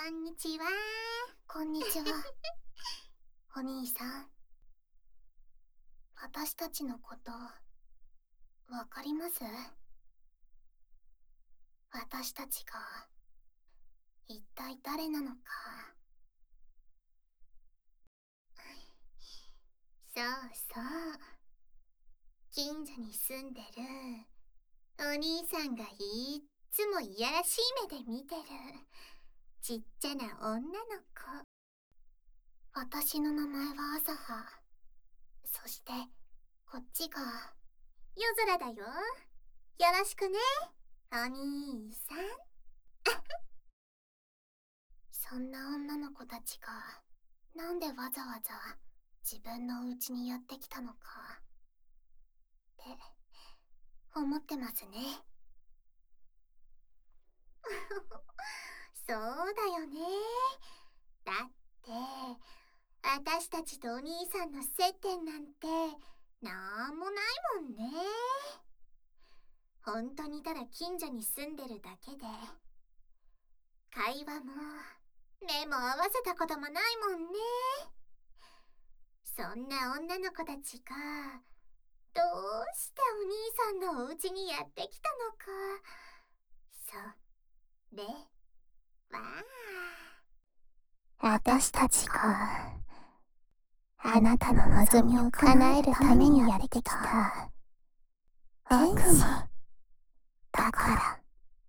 んにちは。 こんにちは。お兄さん。私たちのこと、わかります？私たちが、一体誰なのか。 そうそう。近所に住んでるお兄さんがいっつもいやらしい目で見てるちっちゃな女の子。 私の名前は朝葉。そして、こっちが、 夜空だよ。よろしくね、お兄さん。 そんな女の子たちが、なんでわざわざ自分のお家にやってきたのか、って思ってますね。 そうだよね。だって、私たちとお兄さんの接点なんてなんもないもんね。ほんとにただ近所に住んでるだけで、会話も目も合わせたこともないもんね。そんな女の子たちがどうしてお兄さんのお家にやってきたのか、それは私たちが、あなたの望みを叶えるためにやってきた悪魔だから。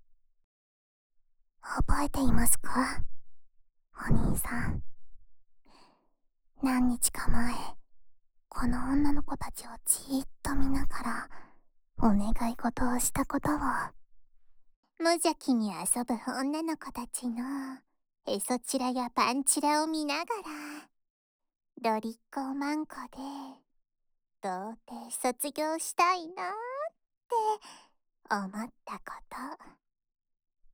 覚えていますか、お兄さん。何日か前、この女の子たちをじーっと見ながらお願い事をしたことを。 無邪気に遊ぶ女の子たちのへそちらやパンチラを見ながら、ロリッコマンコで童貞卒業したいなって思ったこと。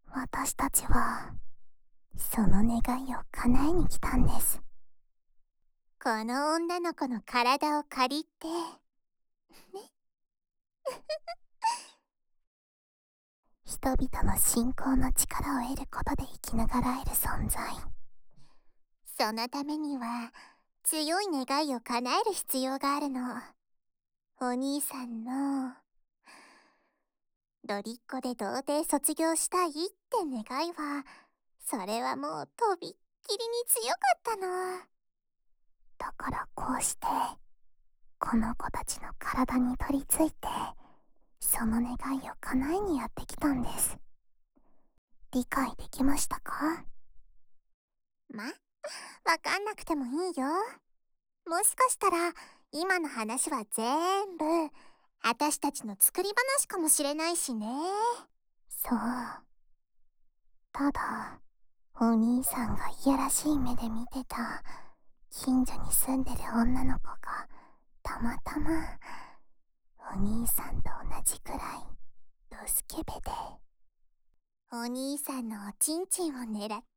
私たちはその願いを叶えに来たんです。 この女の子の体を借りてね。 人々の信仰の力を得ることで生きながらえる存在。 そのためには強い願いを叶える必要があるの。お兄さんのロリッコで童貞卒業したいって願いは、それはもうとびっきりに強かったの。 だからこうしてこの子たちの体に取り付いて、その願いを叶えにやってきたんです。理解できましたか？ わかんなくてもいいよ。もしかしたら今の話は全部私たちの作り話かもしれないしね。 そう。ただ、お兄さんがいやらしい目で見てた近所に住んでる女の子がたまたまお兄さんと同じくらいドスケベで、 お兄さんのおちんちんを狙って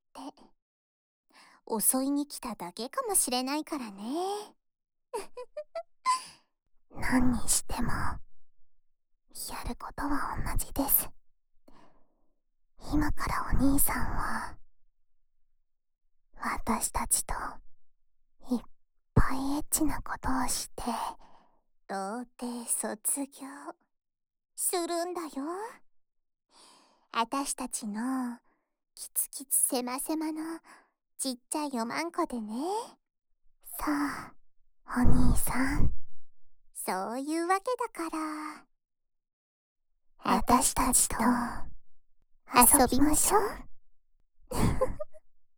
襲いに来ただけかもしれないからね。 何にしてもやることは同じです。今からお兄さんは私たちといっぱいエッチなことをして童貞卒業するんだよ。私たちのキツキツセマセマのちっちゃいおまんこでね。 さあ、お兄さん。 そういうわけだから、 私たちと遊びましょう。